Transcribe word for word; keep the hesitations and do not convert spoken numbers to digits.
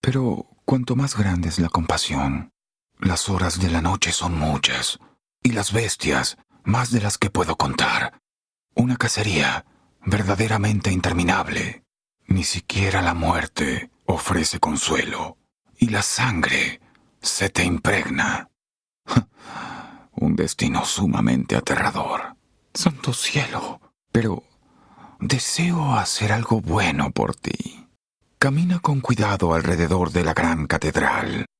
Pero cuanto más grande es la compasión, las horas de la noche son muchas, y las bestias más de las que puedo contar. Una cacería verdaderamente interminable. Ni siquiera la muerte ofrece consuelo, y la sangre se te impregna. Un destino sumamente aterrador. Santo cielo. Pero deseo hacer algo bueno por ti. Camina con cuidado alrededor de la gran catedral.